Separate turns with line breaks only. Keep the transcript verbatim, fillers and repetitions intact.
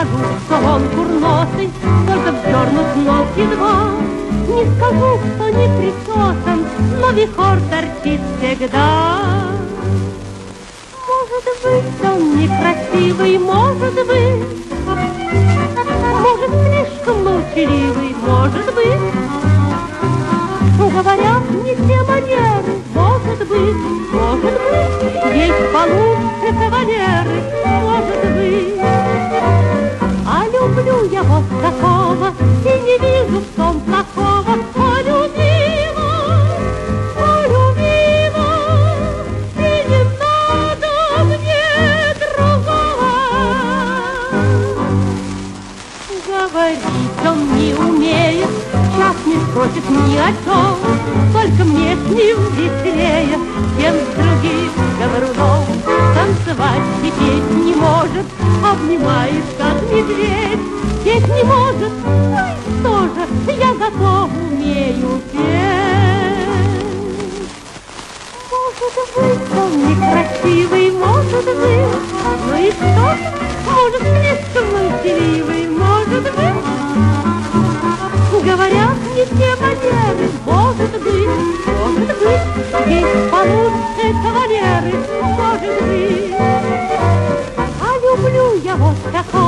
скажу, что он курносый, только вздернут нос едва. Не скажу, что не причесан, но вихор торчит всегда. Может быть, он некрасивый, может быть, может, слишком молчаливый, может быть. Говорят, не те манеры, может быть, может быть, есть получше кавалеры, может быть. А люблю я вот такого, и не вижу в том плохого. Полюбила, полюбила, и не надо мне другого. Говорить он не умеет, час не спросит ни о чем, только мне с ним веселее, чем с другим говоруном. Танцевать и петь не может, обнимает, как медведь. Петь не может, ну и что же, я зато умею петь. Может быть, он некрасивый, может быть, ну и что же, может, слишком молчаливый, может быть. Говорят, не те манеры, может быть, может быть, есть получше кавалеры, может быть. А люблю я вот такого.